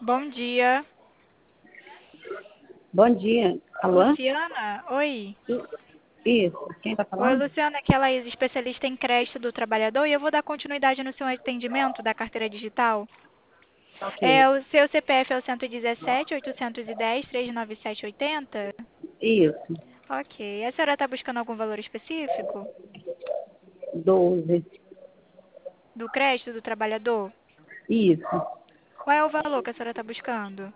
Bom dia. Bom dia. Alô? Luciana? Oi. Isso. Quem está Oi, falando? Luciana, aqui é a Laís, especialista em crédito do trabalhador, e eu vou dar continuidade no seu atendimento da carteira digital. Ok. O seu CPF é o 117-810-39780? Isso. Ok. A senhora está buscando algum valor específico 12. do crédito do trabalhador? Isso. Qual é o valor que a senhora está buscando?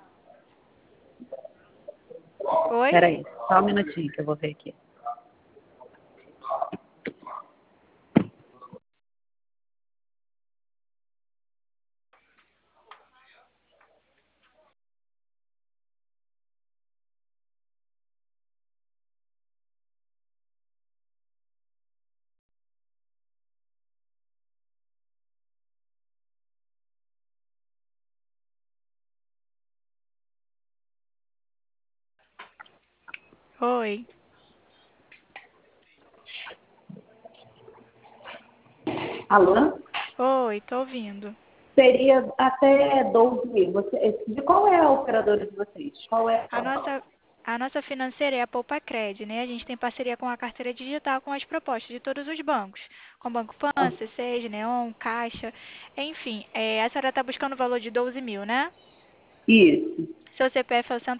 Oi? Espera aí. Só um minutinho que eu vou ver aqui. Oi. Alô? Oi, tô ouvindo. Seria até 12 mil. De qual é a operadora de vocês? Qual é A nossa, a nossa financeira é a Poupa Cred, né? A gente tem parceria com a carteira digital com as propostas de todos os bancos, com o Banco Pan, a... C6, Neon, Caixa, enfim. A senhora está buscando o valor de 12 mil, né? Isso. Seu CPF é o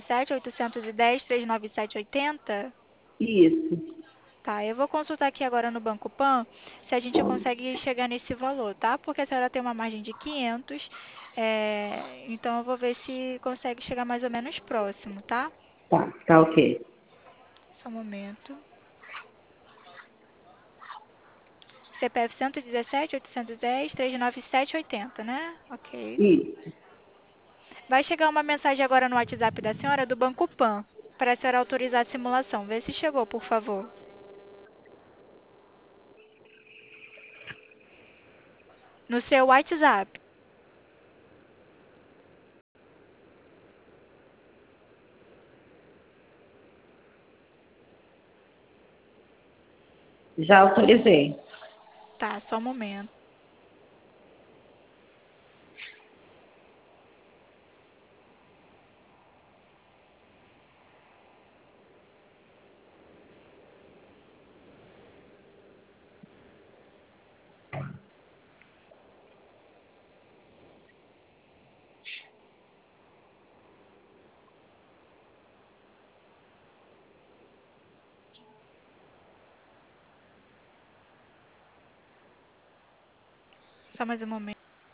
117-810-39780? Isso. Tá, eu vou consultar aqui agora no Banco Pan se a gente consegue chegar nesse valor, tá? Porque a senhora tem uma margem de 500, então eu vou ver se consegue chegar mais ou menos próximo, tá? Tá ok. Só um momento. CPF 117-810-39780, né? Ok. Isso. Vai chegar uma mensagem agora no WhatsApp da senhora do Banco Pan, para a senhora autorizar a simulação. Vê se chegou, por favor. No seu WhatsApp. Já autorizei. Tá, só um momento. Só mais um momento.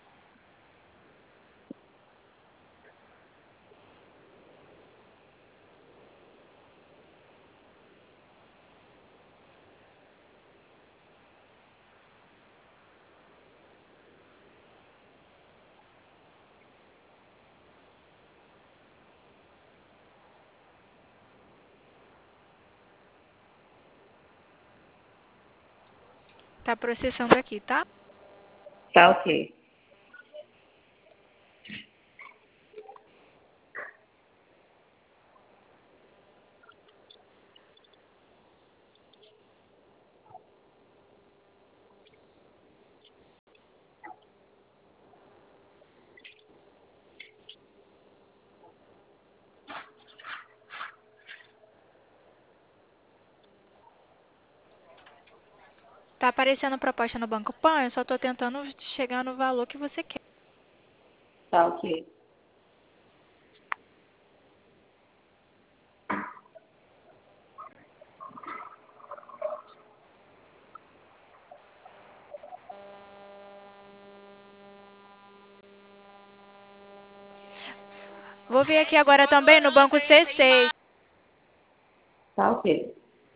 Tá processando aqui, tá? Tá ok. Tá aparecendo proposta no Banco Pan, eu só tô tentando chegar no valor que você quer. Tá ok. Vou ver aqui agora também no Banco C6. Tá ok.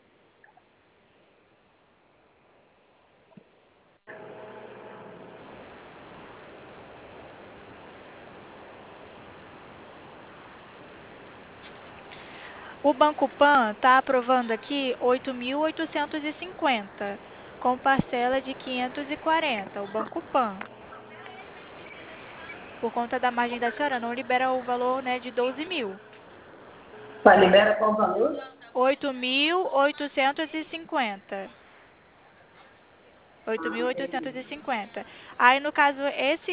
O Banco Pan está aprovando aqui 8.850, com parcela de 540. O Banco Pan, por conta da margem da senhora, não libera o valor, né, de 12 mil. Tá, libera qual valor? 8.850. 8.850. Aí, no caso,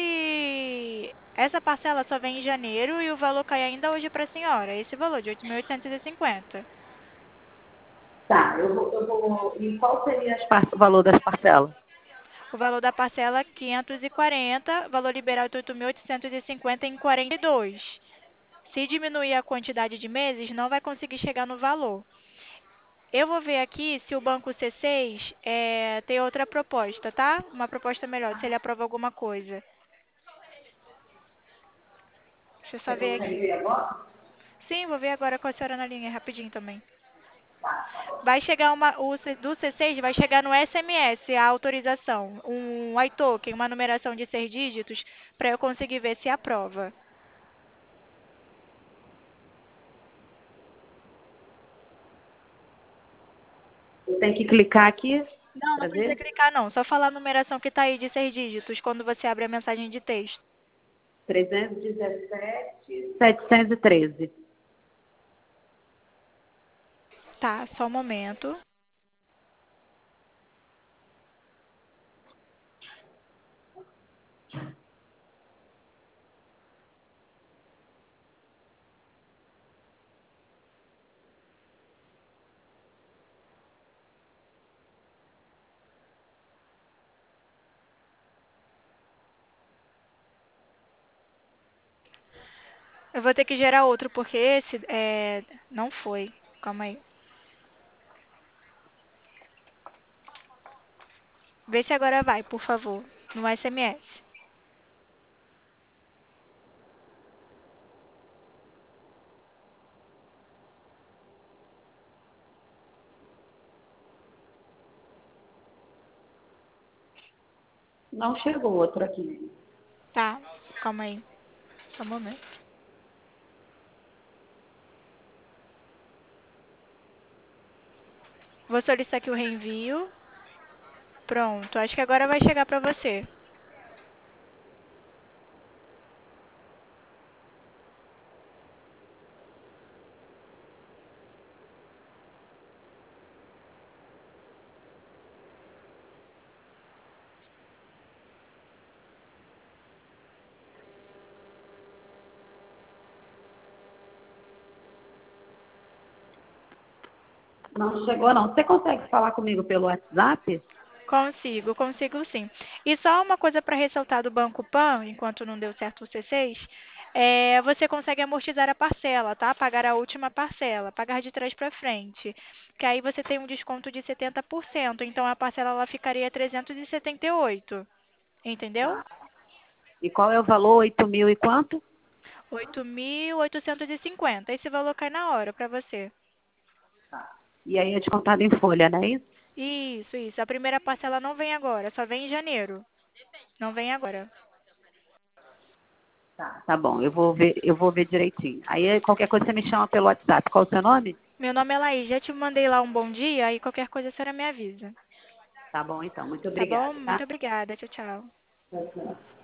essa parcela só vem em janeiro e o valor cai ainda hoje para a senhora. Esse valor de 8.850. Tá, eu vou. E qual seria o valor das parcelas? O valor da parcela 540, valor liberal de 8.850 em 42. Se diminuir a quantidade de meses, não vai conseguir chegar no valor. Eu vou ver aqui se o banco C6 tem outra proposta, tá? Uma proposta melhor, se ele aprova alguma coisa. Deixa eu só Você ver consegue aqui. ver agora? Sim, vou ver agora com a senhora na linha, rapidinho também. Vai chegar do C6 vai chegar no SMS a autorização, um iToken, uma numeração de 6 dígitos, para eu conseguir ver se aprova. Eu tenho que clicar aqui Não, não para precisa ver? clicar não, só falar a numeração que está aí de 6 dígitos quando você abre a mensagem de texto. 317.713. Tá, só um momento. Eu vou ter que gerar outro, porque esse não foi. Calma aí. Vê se agora vai, por favor, no SMS. Não chegou outro aqui. Tá, calma aí. Só um momento. Vou solicitar aqui o reenvio. Pronto, acho que agora vai chegar para você. Não chegou, não. Você consegue falar comigo pelo WhatsApp? Consigo sim. E só uma coisa para ressaltar do Banco Pan, enquanto não deu certo o C6, você consegue amortizar a parcela, tá? Pagar a última parcela, pagar de trás para frente. Que aí você tem um desconto de 70%, então a parcela ela ficaria 378, entendeu? Tá. E qual é o valor? 8.000 e quanto? 8.850. Esse valor cai na hora para você. E aí é descontado em folha, não é isso? Isso. A primeira parcela não vem agora, só vem em janeiro. Não vem agora. Tá bom, eu vou ver direitinho. Aí qualquer coisa você me chama pelo WhatsApp. Qual o seu nome? Meu nome é Laís, já te mandei lá um bom dia e qualquer coisa a senhora me avisa. Tá bom, então. Muito Tá bom? obrigada, Muito tá? obrigada. Tchau, tchau. Tchau, tchau.